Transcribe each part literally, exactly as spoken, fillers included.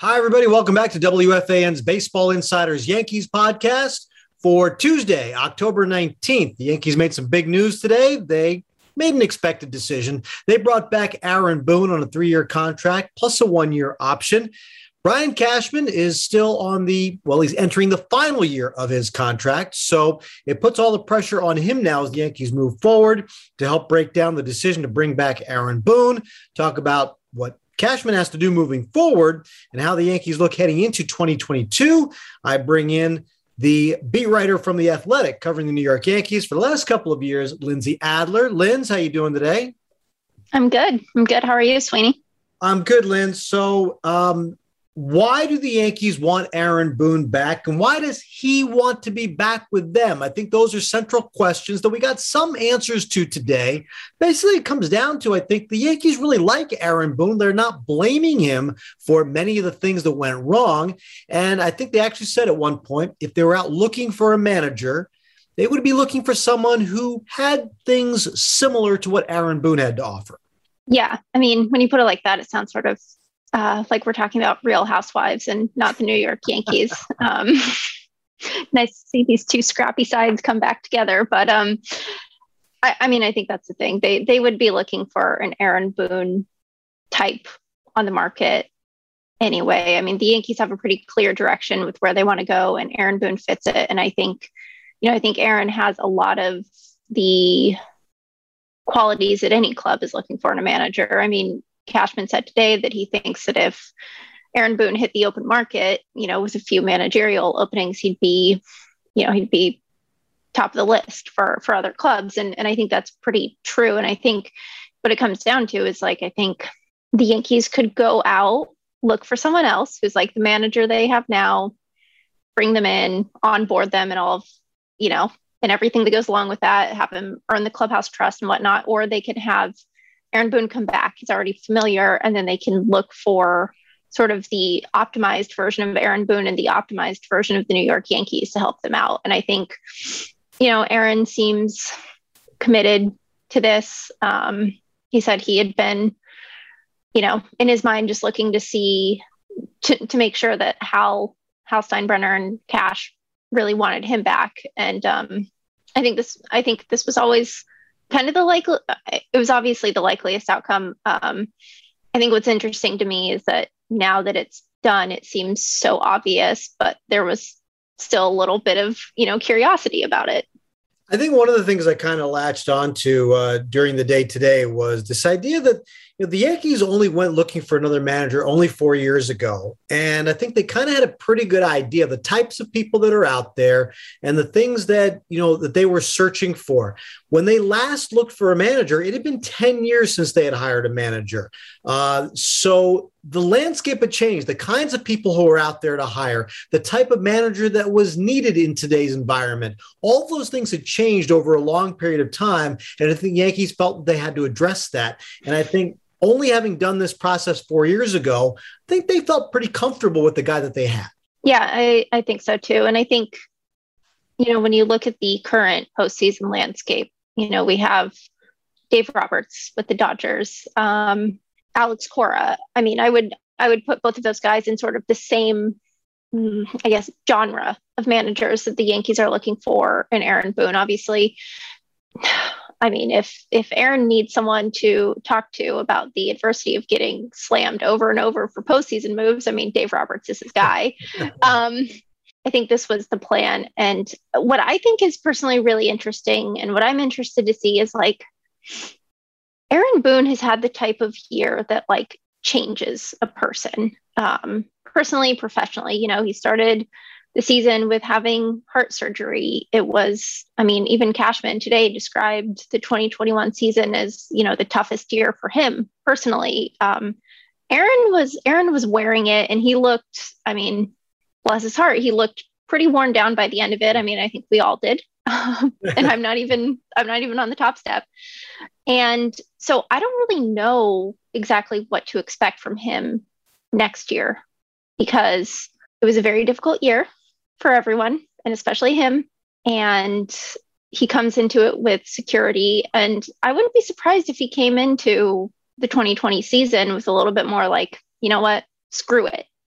Hi, everybody. Welcome back to W F A N's Baseball Insiders Yankees podcast for Tuesday, October nineteenth. The Yankees made some big news today. They made an expected decision. They brought back Aaron Boone on a three-year contract plus a one-year option. Brian Cashman is still on the, well, he's entering the final year of his contract. So it puts all the pressure on him now as the Yankees move forward to help break down the decision to bring back Aaron Boone, talk about what Cashman has to do moving forward and how the Yankees look heading into twenty twenty-two. I bring in the beat writer from The Athletic covering the New York Yankees for the last couple of years, Lindsay Adler. Linz, how you doing today? I'm good. I'm good. How are you, Sweeney? I'm good, Linz. So um, why do the Yankees want Aaron Boone back, and why does he want to be back with them? I think those are central questions that we got some answers to today. Basically, it comes down to, I think, the Yankees really like Aaron Boone. They're not blaming him for many of the things that went wrong. And I think they actually said at one point, if they were out looking for a manager, they would be looking for someone who had things similar to what Aaron Boone had to offer. Yeah. I mean, when you put it like that, it sounds sort of uh, like we're talking about Real Housewives and not the New York Yankees. um, nice to see these two scrappy sides come back together. But um, I, I mean, I think that's the thing. They they would be looking for an Aaron Boone type on the market anyway. I mean, the Yankees have a pretty clear direction with where they want to go, and Aaron Boone fits it. And I think, you know, I think Aaron has a lot of the qualities that any club is looking for in a manager. I mean, Cashman said today that he thinks that if Aaron Boone hit the open market, you know, with a few managerial openings, he'd be, you know, he'd be top of the list for, for other clubs. And, and I think that's pretty true. And I think what it comes down to is like, I think the Yankees could go out, look for someone else who's like the manager they have now, bring them in, onboard them and all of, you know, and everything that goes along with that, have him earn the clubhouse trust and whatnot, or they can have Aaron Boone come back. He's already familiar, and then they can look for sort of the optimized version of Aaron Boone and the optimized version of the New York Yankees to help them out. And I think, you know, Aaron seems committed to this. Um, he said he had been, you know, in his mind, just looking to see, to, to make sure that Hal, Hal Steinbrenner and Cash really wanted him back. And um, I think this, I think this was always kind of the likely, it was obviously the likeliest outcome. Um, I think what's interesting to me is that now that it's done, it seems so obvious, but there was still a little bit of, you know, curiosity about it. I think one of the things I kind of latched onto uh, during the day today was this idea that, you know, the Yankees only went looking for another manager only four years ago. And I think they kind of had a pretty good idea of the types of people that are out there and the things that, you know, that they were searching for. When they last looked for a manager, it had been ten years since they had hired a manager. Uh, so the landscape had changed, the kinds of people who were out there to hire, the type of manager that was needed in today's environment. All those things had changed over a long period of time. And I think the Yankees felt they had to address that. And I think only having done this process four years ago, I think they felt pretty comfortable with the guy that they had. Yeah, I, I think so too. And I think, you know, when you look at the current postseason landscape, you know, we have Dave Roberts with the Dodgers, um, Alex Cora. I mean, I would I would put both of those guys in sort of the same, I guess, genre of managers that the Yankees are looking for in Aaron Boone. Obviously, I mean, if if Aaron needs someone to talk to about the adversity of getting slammed over and over for postseason moves, I mean, Dave Roberts is his guy. um, I think this was the plan. And what I think is personally really interesting and what I'm interested to see is like, Aaron Boone has had the type of year that like changes a person, um, personally, professionally. You know, he started the season with having heart surgery. It was, I mean, even Cashman today described the twenty twenty-one season as, you know, the toughest year for him personally. Um, Aaron was, Aaron was wearing it and he looked, I mean, bless his heart, he looked pretty worn down by the end of it. I mean, I think we all did. Um, and I'm not even, I'm not even on the top step. And so I don't really know exactly what to expect from him next year because it was a very difficult year for everyone and especially him. And he comes into it with security. And I wouldn't be surprised if he came into the twenty twenty season with a little bit more like, you know what, screw it.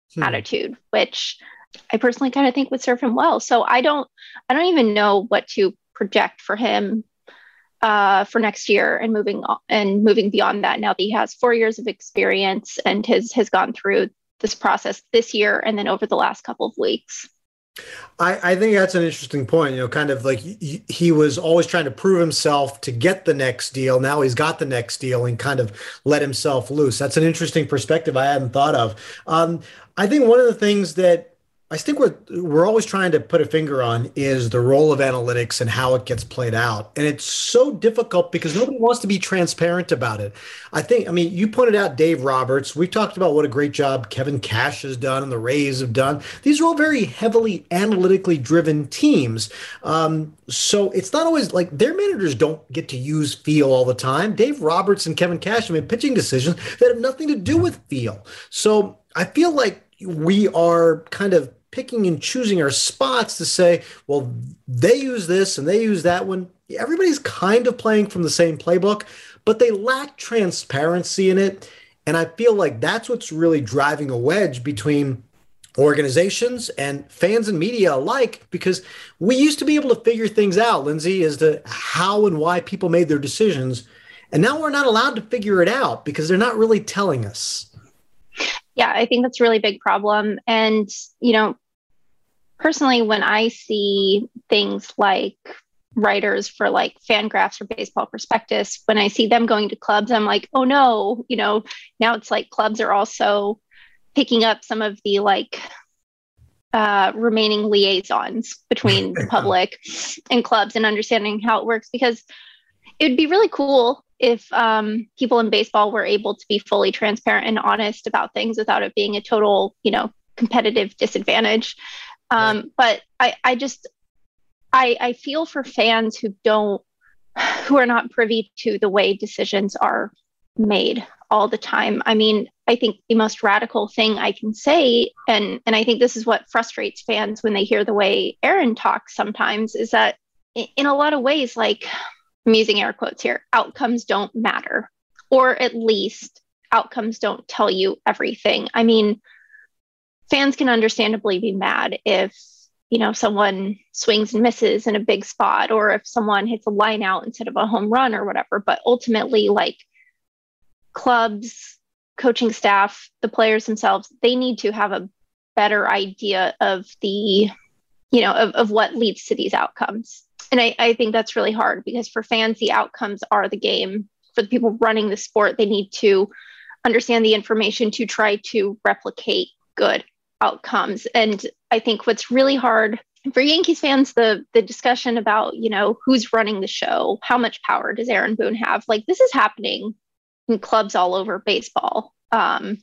Hmm. attitude, which I personally kind of think would serve him well. So I don't, I don't even know what to project for him uh, for next year and moving on, and moving beyond that. Now that he has four years of experience and has has gone through this process this year and then over the last couple of weeks. I, I think that's an interesting point. You know, kind of like he, he was always trying to prove himself to get the next deal. Now he's got the next deal and kind of let himself loose. That's an interesting perspective I hadn't thought of. Um, I think one of the things that I think we're we're always trying to put a finger on is the role of analytics and how it gets played out. And it's so difficult because nobody wants to be transparent about it. I think, I mean, you pointed out Dave Roberts. We've talked about what a great job Kevin Cash has done and the Rays have done. These are all very heavily analytically driven teams. Um, so it's not always like their managers don't get to use feel all the time. Dave Roberts and Kevin Cash have made pitching decisions that have nothing to do with feel. So I feel like we are kind of picking and choosing our spots to say, well, they use this and they use that one. Everybody's kind of playing from the same playbook, but they lack transparency in it. And I feel like that's what's really driving a wedge between organizations and fans and media alike, because we used to be able to figure things out, Lindsay, as to how and why people made their decisions. And now we're not allowed to figure it out because they're not really telling us. Yeah, I think that's a really big problem. And, you know, personally, when I see things like writers for like Fangraphs or Baseball Prospectus, when I see them going to clubs, I'm like, oh no, you know, now it's like clubs are also picking up some of the like uh, remaining liaisons between the public and clubs and understanding how it works, because it would be really cool if um, people in baseball were able to be fully transparent and honest about things without it being a total, you know, competitive disadvantage. Um, right. But I, I just, I, I feel for fans who don't, who are not privy to the way decisions are made all the time. I mean, I think the most radical thing I can say, and, and I think this is what frustrates fans when they hear the way Aaron talks sometimes, is that in a lot of ways, like, I'm using air quotes here, outcomes don't matter, or at least outcomes don't tell you everything. I mean, fans can understandably be mad if, you know, someone swings and misses in a big spot, or if someone hits a line out instead of a home run or whatever. But ultimately, like, clubs, coaching staff, the players themselves, they need to have a better idea of the, you know, of, of what leads to these outcomes. And I, I think that's really hard, because for fans, the outcomes are the game. For the people running the sport, they need to understand the information to try to replicate good outcomes. And I think what's really hard for Yankees fans, the the discussion about, you know, who's running the show, how much power does Aaron Boone have? Like, this is happening in clubs all over baseball. Um,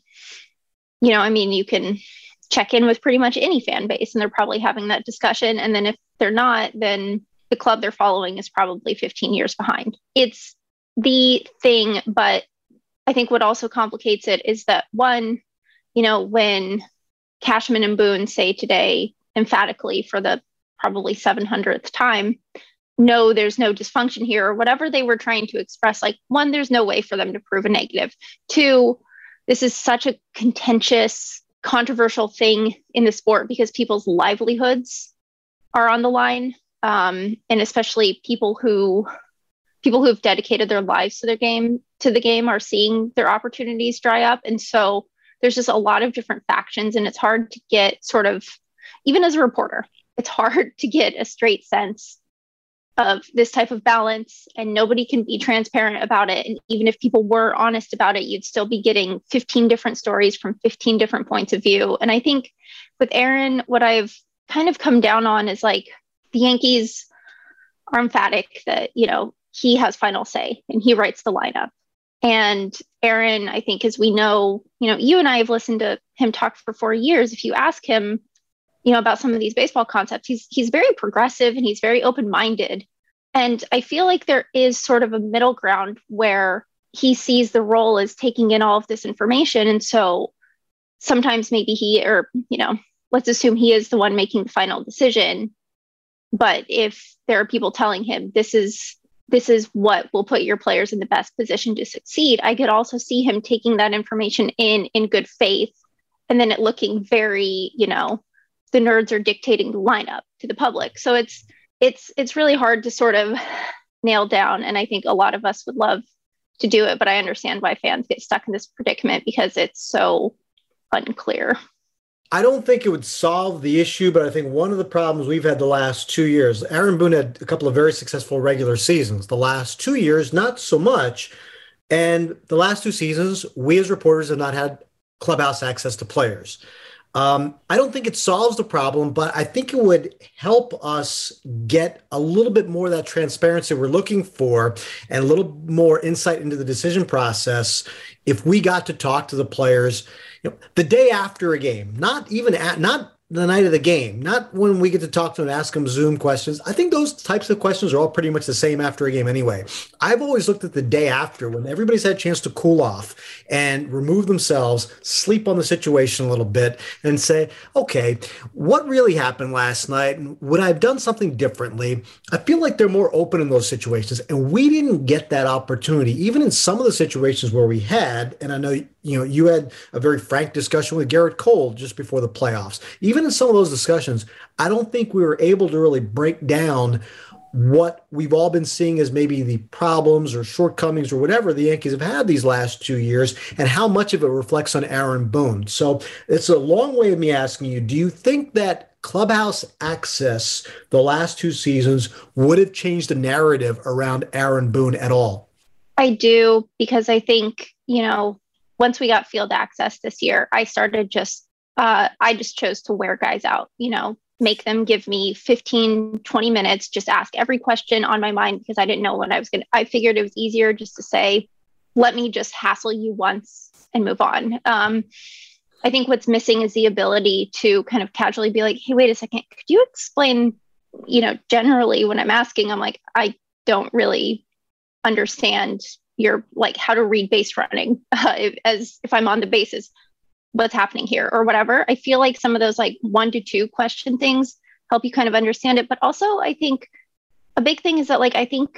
you know, I mean, you can check in with pretty much any fan base and they're probably having that discussion. And then if they're not, then the club they're following is probably fifteen years behind. It's the thing, but I think what also complicates it is that, one, you know, when Cashman and Boone say today emphatically for the probably seven hundredth time, no, there's no dysfunction here, or whatever they were trying to express, like, one, there's no way for them to prove a negative. Two, this is such a contentious, controversial thing in the sport because people's livelihoods are on the line. Um, and especially people who people who have dedicated their lives to their game to the game are seeing their opportunities dry up. And so there's just a lot of different factions, and it's hard to get sort of, even as a reporter, it's hard to get a straight sense of this type of balance, and nobody can be transparent about it. And even if people were honest about it, you'd still be getting fifteen different stories from fifteen different points of view. And I think with Aaron, what I've kind of come down on is, like, the Yankees are emphatic that, you know, he has final say and he writes the lineup. And Aaron, I think, as we know, you know, you and I have listened to him talk for four years. If you ask him, you know, about some of these baseball concepts, he's he's very progressive and he's very open-minded. And I feel like there is sort of a middle ground where he sees the role as taking in all of this information. And so sometimes maybe he, or, you know, let's assume he is the one making the final decision. But if there are people telling him this is this is what will put your players in the best position to succeed, I could also see him taking that information in in good faith and then it looking very, you know, the nerds are dictating the lineup to the public. So it's it's it's really hard to sort of nail down. And I think a lot of us would love to do it, but I understand why fans get stuck in this predicament because it's so unclear. I don't think it would solve the issue, but I think one of the problems we've had the last two years, Aaron Boone had a couple of very successful regular seasons. The last two years, not so much. And the last two seasons, we as reporters have not had clubhouse access to players. Um, I don't think it solves the problem, but I think it would help us get a little bit more of that transparency we're looking for and a little more insight into the decision process if we got to talk to the players, you know, the day after a game, not even at, not the night of the game, not when we get to talk to them and ask them Zoom questions. I think those types of questions are all pretty much the same after a game anyway. I've always looked at the day after when everybody's had a chance to cool off and remove themselves, sleep on the situation a little bit and say, okay, what really happened last night? And would I have done something differently? I feel like they're more open in those situations. And we didn't get that opportunity, even in some of the situations where we had, and I know you know, you had a very frank discussion with Garrett Cole just before the playoffs. Even in some of those discussions, I don't think we were able to really break down what we've all been seeing as maybe the problems or shortcomings or whatever the Yankees have had these last two years and how much of it reflects on Aaron Boone. So it's a long way of me asking you, do you think that clubhouse access the last two seasons would have changed the narrative around Aaron Boone at all? I do, because I think, you know, once we got field access this year, I started just, uh, I just chose to wear guys out, you know, make them give me fifteen, twenty minutes, just ask every question on my mind because I didn't know what I was going to, I figured it was easier just to say, let me just hassle you once and move on. Um, I think what's missing is the ability to kind of casually be like, hey, wait a second, could you explain, you know, generally when I'm asking, I'm like, I don't really understand your, like, how to read base running uh, as if I'm on the bases, what's happening here or whatever. I feel like some of those like one to two question things help you kind of understand it. But also I think a big thing is that like, I think,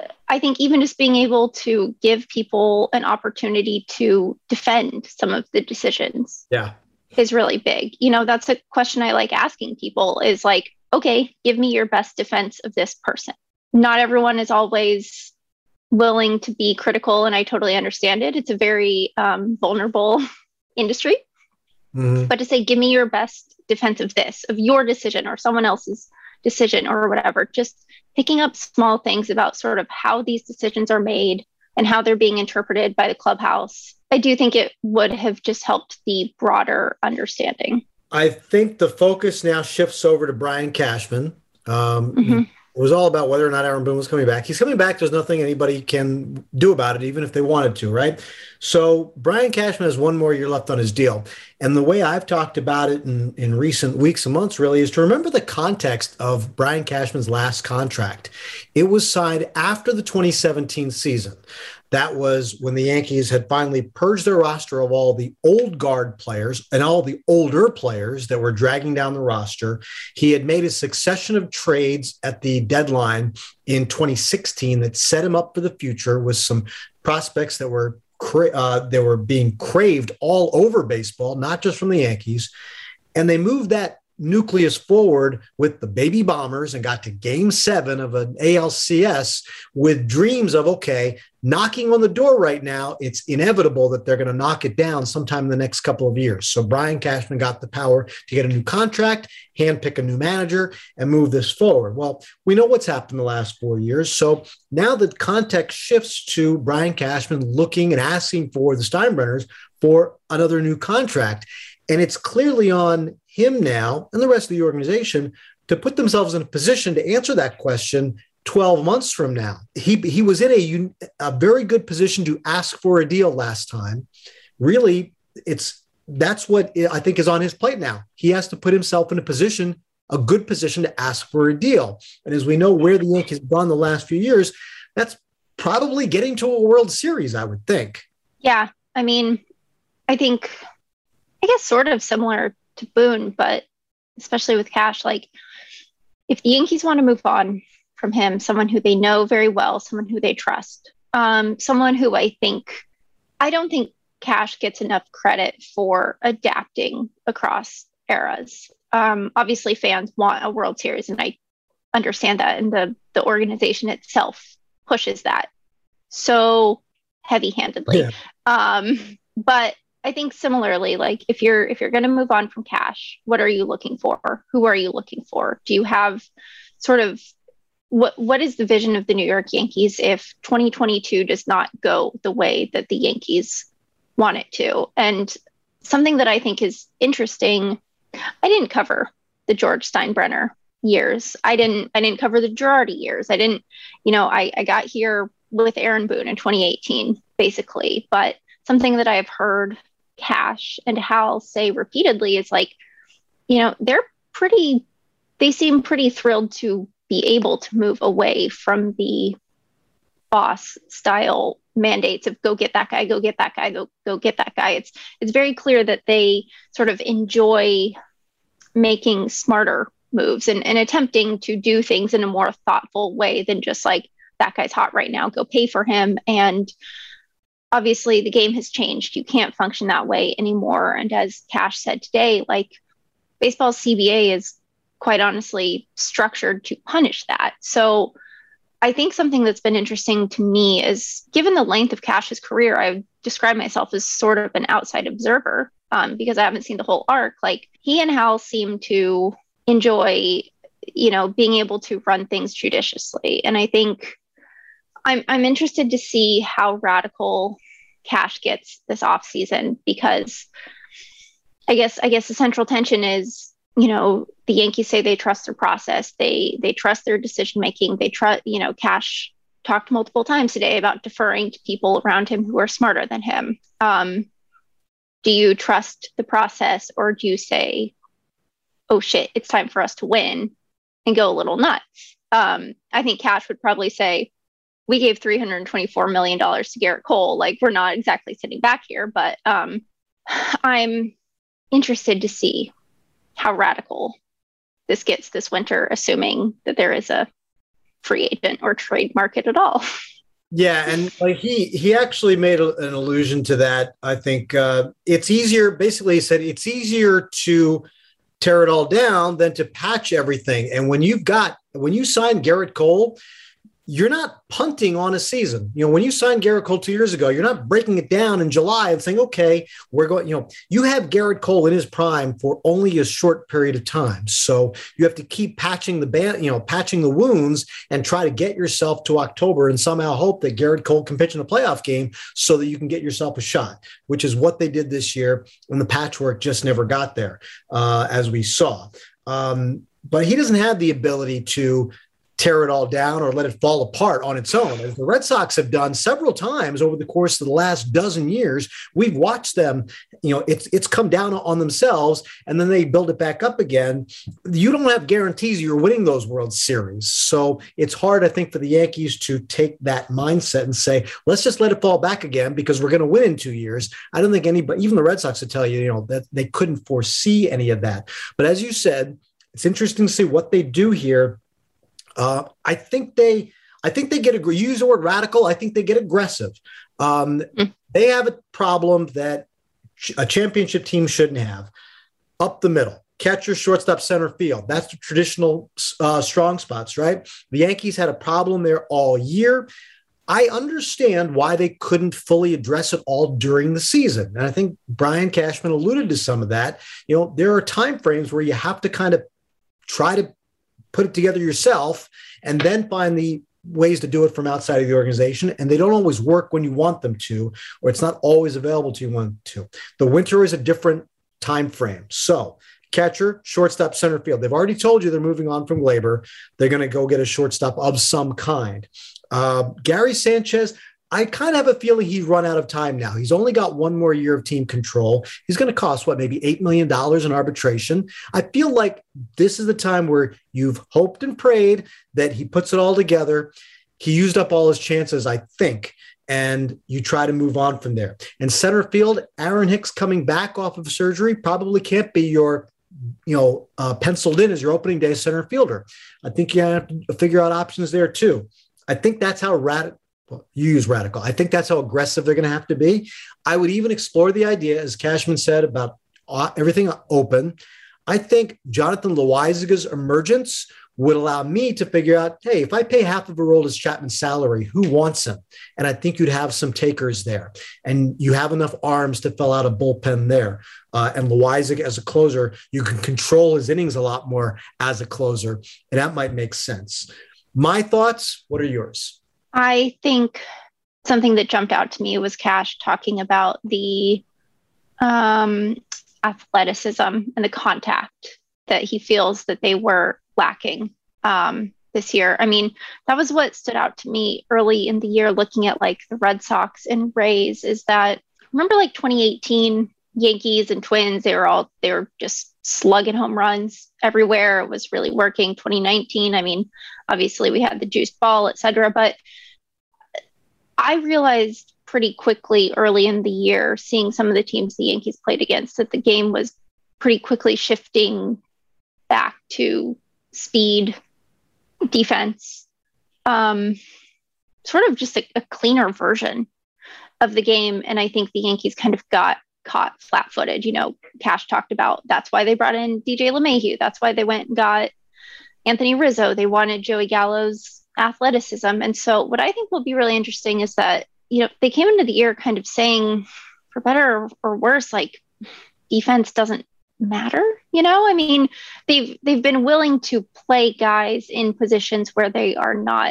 I think even just being able to give people an opportunity to defend some of the decisions yeah, is really big. You know, that's a question I like asking people is like, okay, give me your best defense of this person. Not everyone is always willing to be critical, and I totally understand it. It's a very um, vulnerable industry. Mm-hmm. But to say, give me your best defense of this, of your decision or someone else's decision or whatever, just picking up small things about sort of how these decisions are made and how they're being interpreted by the clubhouse. I do think it would have just helped the broader understanding. I think the focus now shifts over to Brian Cashman. Um, mm-hmm. It was all about whether or not Aaron Boone was coming back. He's coming back. There's nothing anybody can do about it, even if they wanted to, right? So Brian Cashman has one more year left on his deal. And the way I've talked about it in, in recent weeks and months really is to remember the context of Brian Cashman's last contract. It was signed after the twenty seventeen season. That was when the Yankees had finally purged their roster of all the old guard players and all the older players that were dragging down the roster. He had made a succession of trades at the deadline in twenty sixteen that set him up for the future with some prospects that were cra- uh, that were being craved all over baseball, not just from the Yankees. And they moved that nucleus forward with the baby bombers and got to game seven of an A L C S with dreams of, okay, knocking on the door right now, it's inevitable that they're going to knock it down sometime in the next couple of years. So Brian Cashman got the power to get a new contract, handpick a new manager, and move this forward. Well, we know what's happened the last four years. So now the context shifts to Brian Cashman looking and asking for the Steinbrenners for another new contract. And it's clearly on him now and the rest of the organization to put themselves in a position to answer that question twelve months from now. He he was in a, a very good position to ask for a deal last time. Really, it's that's what I think is on his plate now. He has to put himself in a position, a good position to ask for a deal. And as we know where the Yankees have gone the last few years, that's probably getting to a World Series, I would think. Yeah, I mean, I think, I guess sort of similar to Boone, but especially with Cash, like if the Yankees want to move on from him, someone who they know very well, someone who they trust, um, someone who I think, I don't think Cash gets enough credit for adapting across eras. Um, obviously, fans want a World Series, and I understand that, and the the organization itself pushes that so heavy-handedly. Yeah. Um, but I think similarly, like if you're if you're going to move on from Cash, what are you looking for? Who are you looking for? Do you have sort of what what is the vision of the New York Yankees if twenty twenty-two does not go the way that the Yankees want it to? And something that I think is interesting, I didn't cover the George Steinbrenner years. I didn't I didn't cover the Girardi years. I didn't, you know, I, I got here with Aaron Boone in twenty eighteen, basically. But something that I've heard Cash and Hal say repeatedly is like, you know, they're pretty, they seem pretty thrilled to be able to move away from the boss style mandates of go get that guy, go get that guy, go go get that guy. It's it's very clear that they sort of enjoy making smarter moves and, and attempting to do things in a more thoughtful way than just like, that guy's hot right now, go pay for him. And obviously the game has changed. You can't function that way anymore. And as Cash said today, like baseball's C B A is quite honestly structured to punish that. So I think something that's been interesting to me is, given the length of Cash's career, I would describe myself as sort of an outside observer um, because I haven't seen the whole arc. Like he and Hal seem to enjoy, you know, being able to run things judiciously. And I think I'm I'm interested to see how radical Cash gets this offseason, because I guess I guess the central tension is, you know, the Yankees say they trust their process. They they trust their decision making. They trust, you know, Cash talked multiple times today about deferring to people around him who are smarter than him. Um, do you trust the process, or do you say, oh shit, it's time for us to win, and go a little nuts? Um, I think Cash would probably say, we gave three hundred twenty-four million dollars to Garrett Cole. Like, we're not exactly sitting back here, but um, I'm interested to see how radical this gets this winter, assuming that there is a free agent or trade market at all. Yeah, and like he he actually made a, an allusion to that. I think uh, it's easier. Basically, he said it's easier to tear it all down than to patch everything. And when you've got when you sign Garrett Cole, you're not punting on a season. You know, when you signed Garrett Cole two years ago, you're not breaking it down in July and saying, okay, we're going, you know, you have Garrett Cole in his prime for only a short period of time. So you have to keep patching the band, you know, patching the wounds and try to get yourself to October and somehow hope that Garrett Cole can pitch in a playoff game so that you can get yourself a shot, which is what they did this year. And the patchwork just never got there, uh, as we saw. Um, but he doesn't have the ability to tear it all down or let it fall apart on its own, as the Red Sox have done several times over the course of the last dozen years. We've watched them, you know, it's it's come down on themselves and then they build it back up again. You don't have guarantees you're winning those World Series. So it's hard, I think, for the Yankees to take that mindset and say, let's just let it fall back again because we're going to win in two years. I don't think anybody, even the Red Sox, would tell you, you know, that they couldn't foresee any of that. But as you said, it's interesting to see what they do here. Uh, I think they, I think they get a use the word radical. I think they get aggressive. Um, mm. They have a problem that a championship team shouldn't have. Up the middle, catcher, shortstop, center field. That's the traditional uh, strong spots, right? The Yankees had a problem there all year. I understand why they couldn't fully address it all during the season, and I think Brian Cashman alluded to some of that. You know, there are time frames where you have to kind of try to put it together yourself and then find the ways to do it from outside of the organization. And they don't always work when you want them to, or it's not always available to you want to. The winter is a different time frame. So catcher, shortstop, center field. They've already told you they're moving on from Gleyber. They're going to go get a shortstop of some kind. Uh, Gary Sanchez, I kind of have a feeling he's run out of time now. He's only got one more year of team control. He's going to cost, what, maybe eight million dollars in arbitration. I feel like this is the time where you've hoped and prayed that he puts it all together. He used up all his chances, I think, and you try to move on from there. And center field, Aaron Hicks coming back off of surgery probably can't be your, you know, uh, penciled in as your opening day center fielder. I think you have to figure out options there too. I think that's how rad- well, you use radical. I think that's how aggressive they're going to have to be. I would even explore the idea, as Cashman said, about everything open. I think Jonathan Loaisiga's emergence would allow me to figure out, hey, if I pay half of Aroldis Chapman's salary, who wants him? And I think you'd have some takers there. And you have enough arms to fill out a bullpen there. Uh, and Loaisiga as a closer, you can control his innings a lot more as a closer. And that might make sense. My thoughts, what are yours? I think something that jumped out to me was Cash talking about the um, athleticism and the contact that he feels that they were lacking um, this year. I mean, that was what stood out to me early in the year, looking at like the Red Sox and Rays, is that remember like twenty eighteen Yankees and Twins, they were all, they were just slugging home runs everywhere. It was really working. twenty nineteen, I mean, obviously we had the juiced ball, et cetera, but I realized pretty quickly early in the year, seeing some of the teams the Yankees played against, that the game was pretty quickly shifting back to speed, defense, um, sort of just a, a cleaner version of the game. And I think the Yankees kind of got caught flat-footed. You know, Cash talked about that's why they brought in D J LeMahieu. That's why they went and got Anthony Rizzo. They wanted Joey Gallo's athleticism. And so what I think will be really interesting is that, you know, they came into the year kind of saying, for better or worse, like defense doesn't matter. You know, I mean, they've they've been willing to play guys in positions where they are not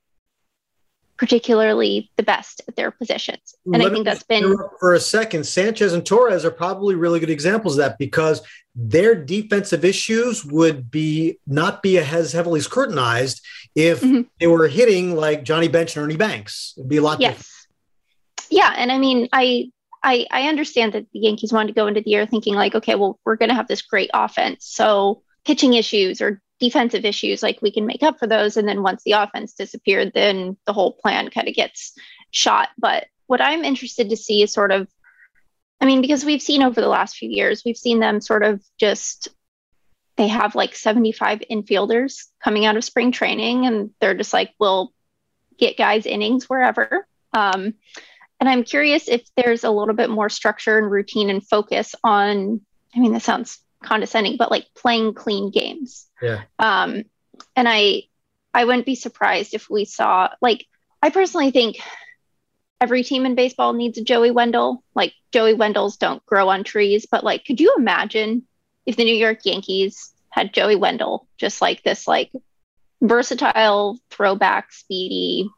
particularly the best at their positions. And Let I think that's been for a second, Sanchez and Torres are probably really good examples of that, because their defensive issues would be not be as heavily scrutinized if mm-hmm. they were hitting like Johnny Bench and Ernie Banks. It'd be a lot yes. different. Yeah. And I mean, I I, I understand that the Yankees wanted to go into the year thinking like, okay, well, we're going to have this great offense. So pitching issues or defensive issues, like we can make up for those. And then once the offense disappeared, then the whole plan kind of gets shot. But what I'm interested to see is sort of, I mean, because we've seen over the last few years, we've seen them sort of just, they have like seventy-five infielders coming out of spring training, and they're just like, we'll get guys innings wherever. Um, And I'm curious if there's a little bit more structure and routine and focus on, I mean, that sounds condescending, but like playing clean games. Yeah. Um, and I, I wouldn't be surprised if we saw, like, I personally think every team in baseball needs a Joey Wendell. Like Joey Wendells don't grow on trees, but like, could you imagine if the New York Yankees had Joey Wendell, just like this, like versatile throwback, speedy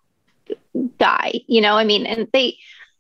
guy, you know, I mean, and they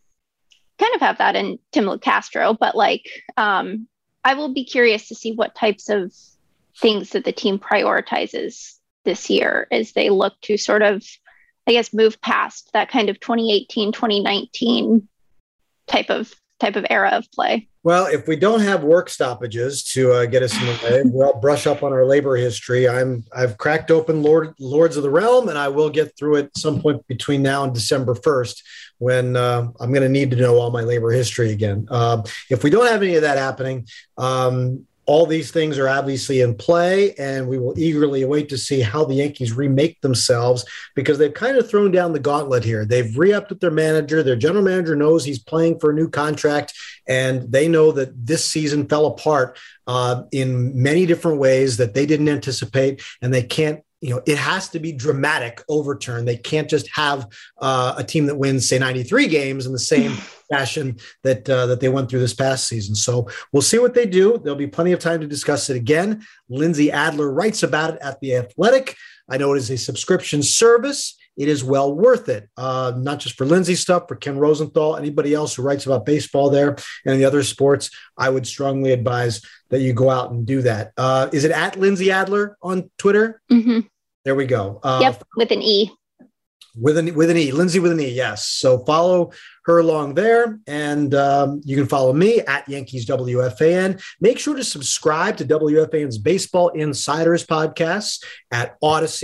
kind of have that in Tim Castro, but like, um, I will be curious to see what types of things that the team prioritizes this year as they look to sort of, I guess, move past that kind of twenty eighteen, twenty nineteen type of type of era of play. Well, if we don't have work stoppages to uh, get us in the way, we'll brush up on our labor history. I'm I've cracked open Lord Lords of the Realm, and I will get through it at some point between now and December first, when uh, I'm going to need to know all my labor history again. Uh, if we don't have any of that happening, um, all these things are obviously in play, and we will eagerly await to see how the Yankees remake themselves, because they've kind of thrown down the gauntlet here. They've re-upped with their manager. Their general manager knows he's playing for a new contract, and they know that this season fell apart uh, in many different ways that they didn't anticipate, and they can't, you know, it has to be dramatic overturn. They can't just have uh, a team that wins, say, ninety-three games in the same fashion that uh, that they went through this past season. So we'll see what they do. There'll be plenty of time to discuss it again. Lindsay Adler writes about it at The Athletic. I know it is a subscription service. It is well worth it, uh, not just for Lindsay's stuff, for Ken Rosenthal, anybody else who writes about baseball there and the other sports. I would strongly advise that you go out and do that. Uh, is it at Lindsay Adler on Twitter? Mm-hmm. There we go. Uh, yep, with an E. With an, with an E, Lindsay with an E, yes. So follow her along there, and um, you can follow me at Yankees W F A N. Make sure to subscribe to W F A N's Baseball Insiders podcasts at Odyssey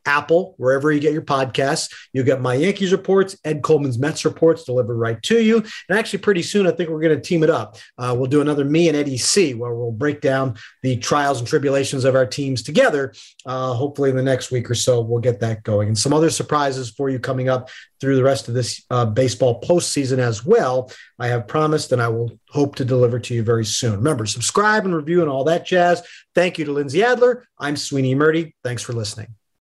Apple, wherever you get your podcasts. You'll get my Yankees reports, Ed Coleman's Mets reports delivered right to you. And actually pretty soon, I think we're going to team it up. Uh, we'll do another Me and Eddie C, where we'll break down the trials and tribulations of our teams together. Uh, hopefully in the next week or so, we'll get that going. And some other surprises for you coming up through the rest of this uh, baseball postseason as well. I have promised, and I will hope to deliver to you very soon. Remember, subscribe and review and all that jazz. Thank you to Lindsay Adler. I'm Sweeny Murti. Thanks for listening.